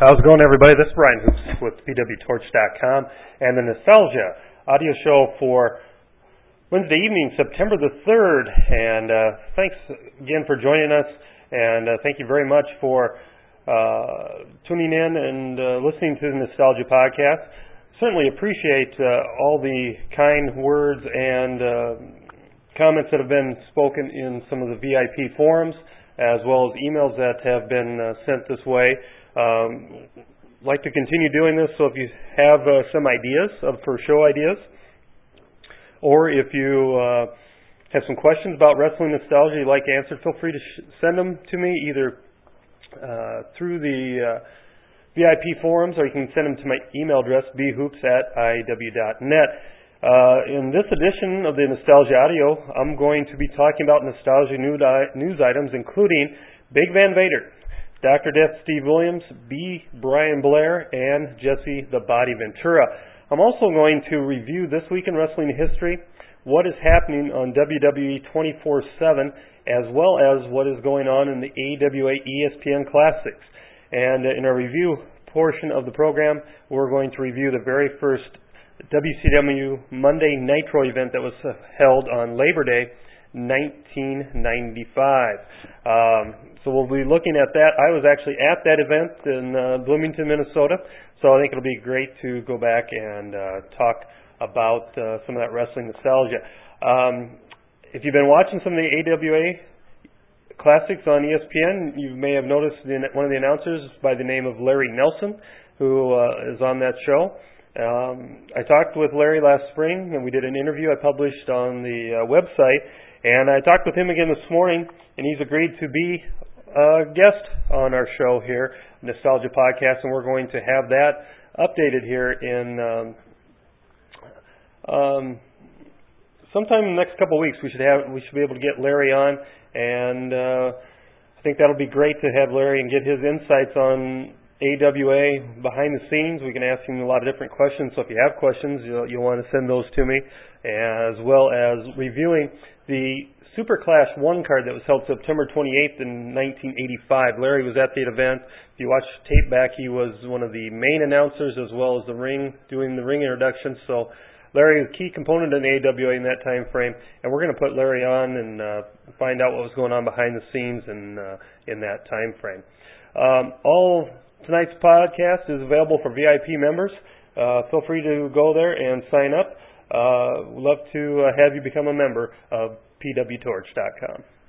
How's it going, everybody? This is Brian Hoops with PWTorch.com and the Nostalgia audio show for Wednesday evening, September the 3rd. And thanks again for joining us, and thank you very much for tuning in and listening to the Nostalgia podcast. Certainly appreciate all the kind words and comments that have been spoken in some of the VIP forums, as well as emails that have been sent this way. Like to continue doing this, so if you have some ideas for show ideas, or if you have some questions about wrestling nostalgia you'd like answered, feel free to send them to me either through the VIP forums, or you can send them to my email address, bhoops@iw.net. In this edition of the Nostalgia Audio, I'm going to be talking about nostalgia news items, including Big Van Vader, Dr. Death Steve Williams, B. Brian Blair, and Jesse the Body Ventura. I'm also going to review This Week in Wrestling History, what is happening on WWE 24/7, as well as what is going on in the AWA ESPN Classics. And in our review portion of the program, we're going to review the very first WCW Monday Nitro event that was held on Labor Day 1995. So we'll be looking at that. I was actually at that event in Bloomington, Minnesota, so I think it'll be great to go back and talk about some of that wrestling nostalgia. If you've been watching some of the AWA Classics on ESPN, you may have noticed one of the announcers by the name of Larry Nelson, who is on that show. I talked with Larry last spring, and we did an interview I published on the website, and I talked with him again this morning, and he's agreed to be a guest on our show here, Nostalgia Podcast, and we're going to have that updated here in sometime in the next couple of weeks. We should be able to get Larry on, and I think that'll be great to have Larry and get his insights on AWA behind the scenes. We can ask him a lot of different questions, so if you have questions, you'll want to send those to me, as well as reviewing the Super Clash 1 card that was held September 28th in 1985. Larry was at the event. If you watch tape back, he was one of the main announcers, as well as doing the ring introduction. So Larry is a key component in the AWA in that time frame, and we're going to put Larry on and find out what was going on behind the scenes in that time frame. All tonight's podcast is available for VIP members. Feel free to go there and sign up. We'd love to have you become a member of PWTorch.com.